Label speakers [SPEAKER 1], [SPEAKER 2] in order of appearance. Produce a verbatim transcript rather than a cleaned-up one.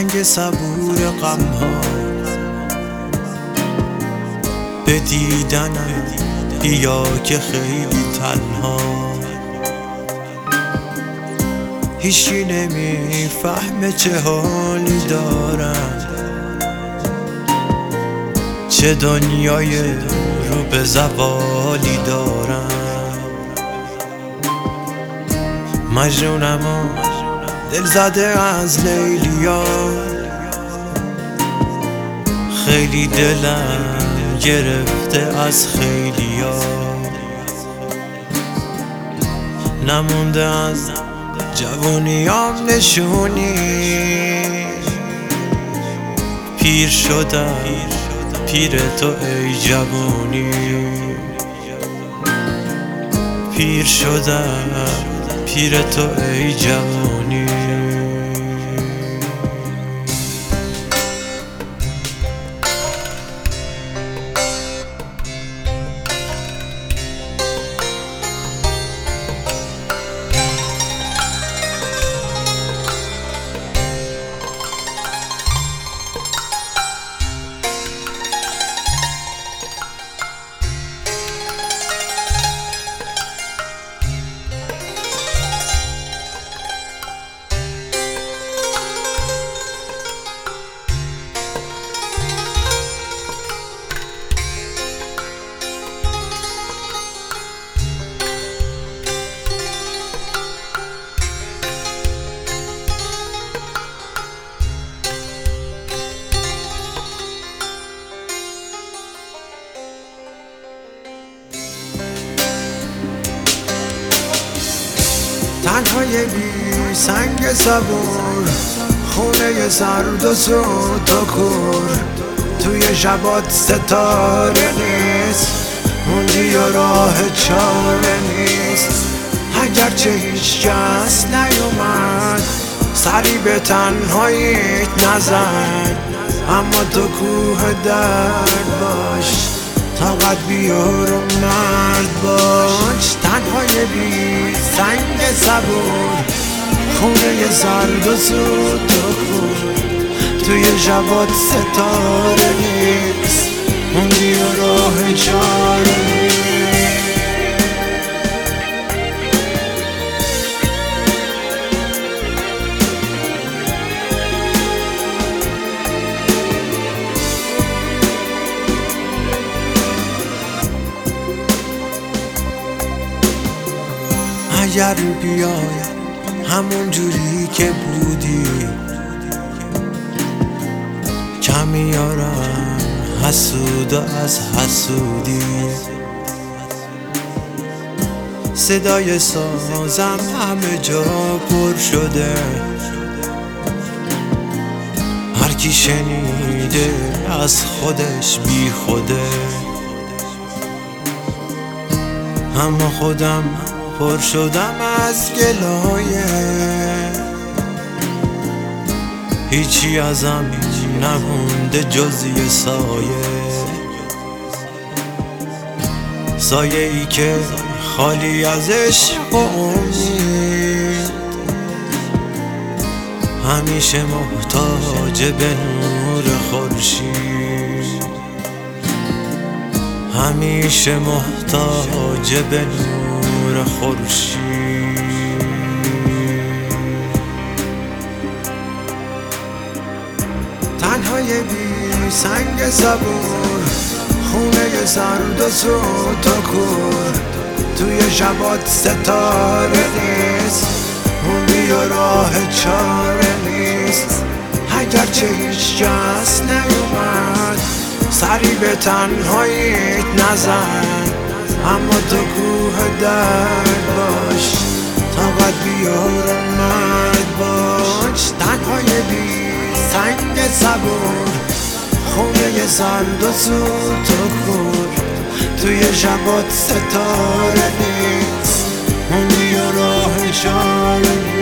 [SPEAKER 1] سنگ صبور غم ها به دیدنم بیا که خیلی تنها، هیچی نمیفهمه چه حالی دارم، چه دنیای رو به زوالی دارم. مجنونم و دل زده از لیلیا، خیلی دلم گرفته از خیلیا، نمونده از جوونیام نشونی، پیر شدم پیر تو ای جوونی، پیر شدم پیر تو ای جوونی. تنهای بی سنگ صبور، خونه سرد و سوت و کور، توی شبات ستاره نیست، موندی و راه چاره نیست. اگرچه هیچ کس نیومد سری به تنهاییت نزن، اما تو کوه درد باش، طاقت بیار و مرد باش. تنهای بی سنگ صبور، خونه سرد و سوت و کور، توی شبات ستاره نیست، موندی و راه چاره نیست. اگر بیای همون جوری که بودی، کم میارم حسود از حسودی. صدای سازم همه جا پر شده، هر کی شنیده از خودش بی خوده، اما خودم پر شدم از گلایه، هیچی ازم نمونده جز یه سایه، سایه ای که خالی از عشق و امید، همیشه محتاج به نور خورشید، همیشه محتاج به نور خورشید. تنهای بی سنگ صبور، خونه سرد و سوت و کور، توی شبات ستاره نیست، موندی و راه چاره نیست. اگرچه هیچ کس نیومد سری به تنهاییت نزن، اما تو کوه درد باش، طاقت بیار و مرد باش. تنهای بی سنگ صبور، خونه سرد و سوت و کور، توی شبات ستاره نیست، موندی و راه چاره نیست.